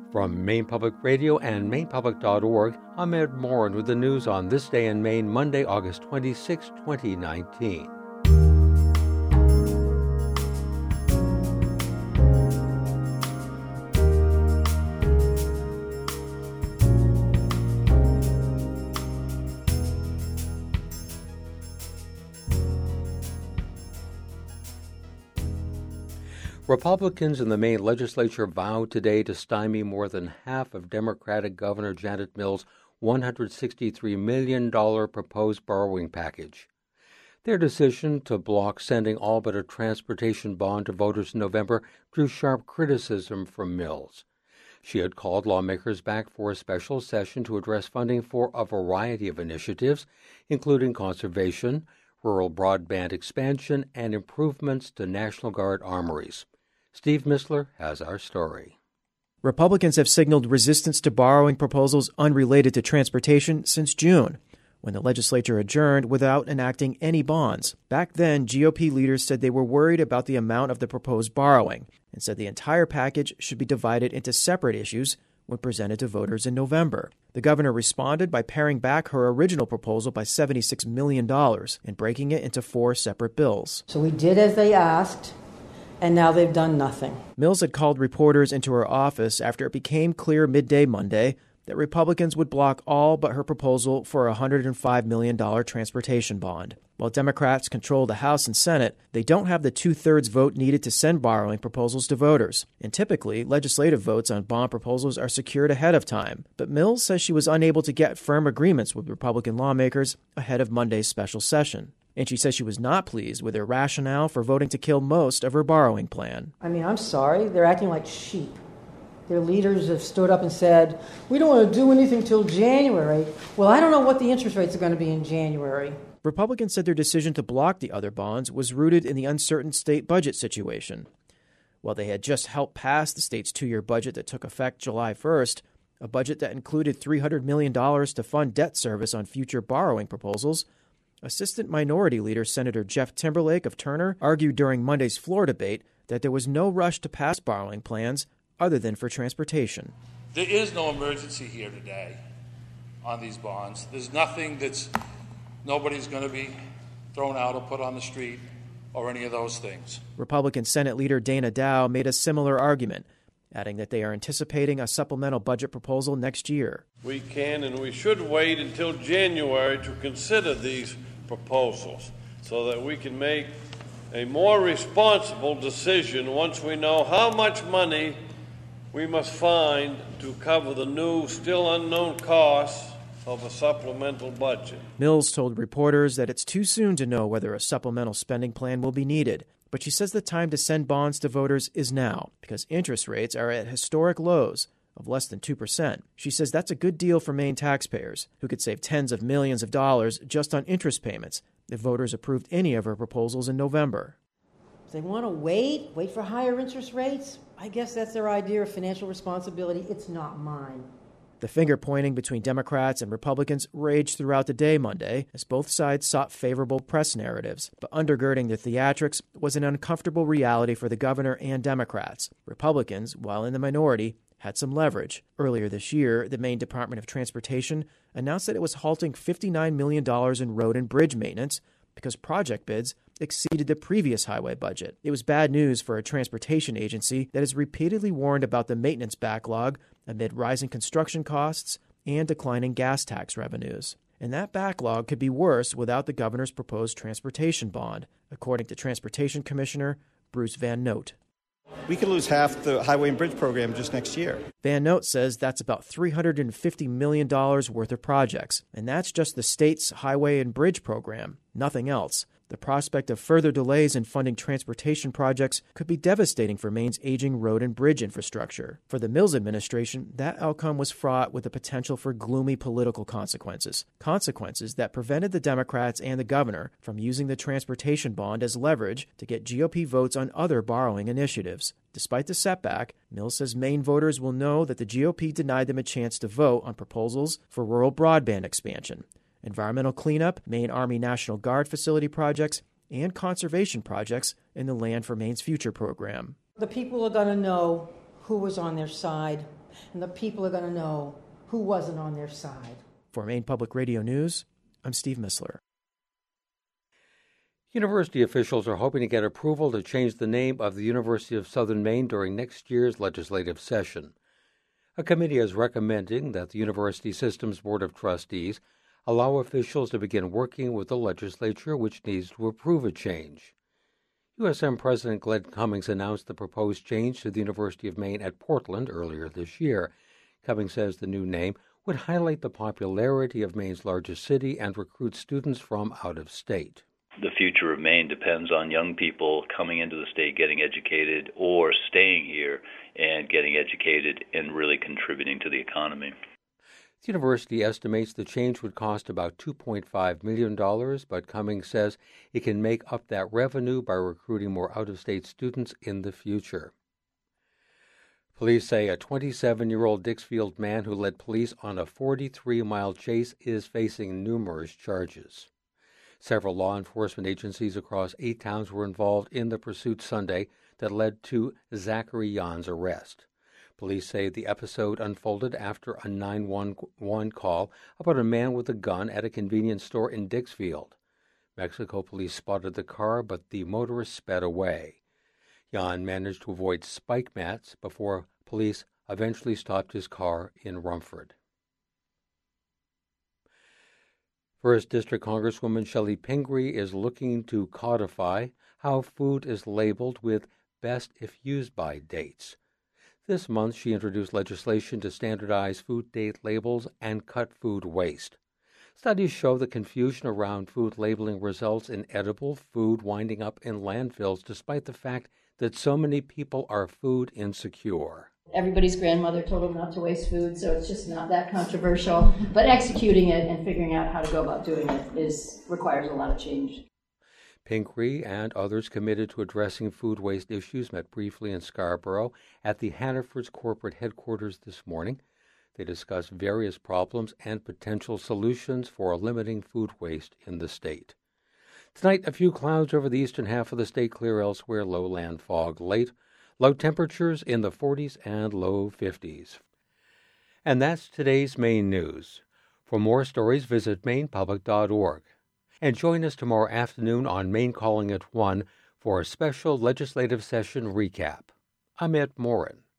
From Maine Public Radio and MainePublic.org, I'm Ed Morin with the news on this day in Maine, Monday, August 26, 2019. Republicans in the Maine legislature vowed today to stymie more than half of Democratic Governor Janet Mills' $163 million proposed borrowing package. Their decision to block sending all but a transportation bond to voters in November drew sharp criticism from Mills. She had called lawmakers back for a special session to address funding for a variety of initiatives, including conservation, rural broadband expansion, and improvements to National Guard armories. Steve Missler has our story. Republicans have signaled resistance to borrowing proposals unrelated to transportation since June, when the legislature adjourned without enacting any bonds. Back then, GOP leaders said they were worried about the amount of the proposed borrowing and said the entire package should be divided into separate issues when presented to voters in November. The governor responded by paring back her original proposal by $76 million and breaking it into 4 separate bills. So we did as they asked, and now they've done nothing. Mills had called reporters into her office after it became clear midday Monday that Republicans would block all but her proposal for a $105 million transportation bond. While Democrats control the House and Senate, they don't have the 2/3 vote needed to send borrowing proposals to voters. And typically, legislative votes on bond proposals are secured ahead of time. But Mills says she was unable to get firm agreements with Republican lawmakers ahead of Monday's special session. And she says she was not pleased with their rationale for voting to kill most of her borrowing plan. I'm sorry, they're acting like sheep. Their leaders have stood up and said, we don't want to do anything till January. Well, I don't know what the interest rates are going to be in January. Republicans said their decision to block the other bonds was rooted in the uncertain state budget situation. While they had just helped pass the state's 2-year budget that took effect July 1st, a budget that included $300 million to fund debt service on future borrowing proposals, Assistant Minority Leader Senator Jeff Timberlake of Turner argued during Monday's floor debate that there was no rush to pass borrowing plans other than for transportation. There is no emergency here today on these bonds. There's nothing nobody's going to be thrown out or put on the street or any of those things. Republican Senate Leader Dana Dow made a similar argument, adding that they are anticipating a supplemental budget proposal next year. We can and we should wait until January to consider these proposals so that we can make a more responsible decision once we know how much money we must find to cover the new, still unknown costs of a supplemental budget. Mills told reporters that it's too soon to know whether a supplemental spending plan will be needed, but she says the time to send bonds to voters is now because interest rates are at historic lows of less than 2%. She says that's a good deal for Maine taxpayers, who could save tens of millions of dollars just on interest payments if voters approved any of her proposals in November. If they want to wait for higher interest rates, I guess that's their idea of financial responsibility. It's not mine. The finger-pointing between Democrats and Republicans raged throughout the day Monday as both sides sought favorable press narratives. But undergirding the theatrics was an uncomfortable reality for the governor and Democrats. Republicans, while in the minority, had some leverage. Earlier this year, the Maine Department of Transportation announced that it was halting $59 million in road and bridge maintenance because project bids exceeded the previous highway budget. It was bad news for a transportation agency that has repeatedly warned about the maintenance backlog amid rising construction costs and declining gas tax revenues. And that backlog could be worse without the governor's proposed transportation bond, according to Transportation Commissioner Bruce Van Note. We could lose half the highway and bridge program just next year. Van Note says that's about $350 million worth of projects, and that's just the state's highway and bridge program, nothing else. The prospect of further delays in funding transportation projects could be devastating for Maine's aging road and bridge infrastructure. For the Mills administration, that outcome was fraught with the potential for gloomy political consequences. Consequences that prevented the Democrats and the governor from using the transportation bond as leverage to get GOP votes on other borrowing initiatives. Despite the setback, Mills says Maine voters will know that the GOP denied them a chance to vote on proposals for rural broadband expansion, environmental cleanup, Maine Army National Guard facility projects, and conservation projects in the Land for Maine's Future program. The people are going to know who was on their side And the people are going to know who wasn't on their side. For Maine Public Radio News, I'm Steve Missler. University officials are hoping to get approval to change the name of the University of Southern Maine during next year's legislative session. A committee is recommending that the University System's Board of Trustees allow officials to begin working with the legislature, which needs to approve a change. USM President Glenn Cummings announced the proposed change to the University of Maine at Portland earlier this year. Cummings says the new name would highlight the popularity of Maine's largest city and recruit students from out of state. The future of Maine depends on young people coming into the state, getting educated, or staying here and getting educated and really contributing to the economy. The university estimates the change would cost about $2.5 million, but Cummings says it can make up that revenue by recruiting more out-of-state students in the future. Police say a 27-year-old Dixfield man who led police on a 43-mile chase is facing numerous charges. Several law enforcement agencies across 8 towns were involved in the pursuit Sunday that led to Zachary Yan's arrest. Police say the episode unfolded after a 911 call about a man with a gun at a convenience store in Dixfield. Mexico police spotted the car, but the motorist sped away. Yan managed to avoid spike mats before police eventually stopped his car in Rumford. First District Congresswoman Shelley Pingree is looking to codify how food is labeled with best if used by dates. This month, she introduced legislation to standardize food date labels and cut food waste. Studies show the confusion around food labeling results in edible food winding up in landfills, despite the fact that so many people are food insecure. Everybody's grandmother told them not to waste food, so it's just not that controversial. But executing it and figuring out how to go about doing it requires a lot of change. Pingree and others committed to addressing food waste issues met briefly in Scarborough at the Hannaford's corporate headquarters this morning. They discussed various problems and potential solutions for limiting food waste in the state. Tonight, a few clouds over the eastern half of the state, clear elsewhere, lowland fog late. Low temperatures in the 40s and low 50s. And that's today's Maine News. For more stories, visit mainepublic.org. And join us tomorrow afternoon on Maine Calling at 1 for a special legislative session recap. I'm Ed Morin.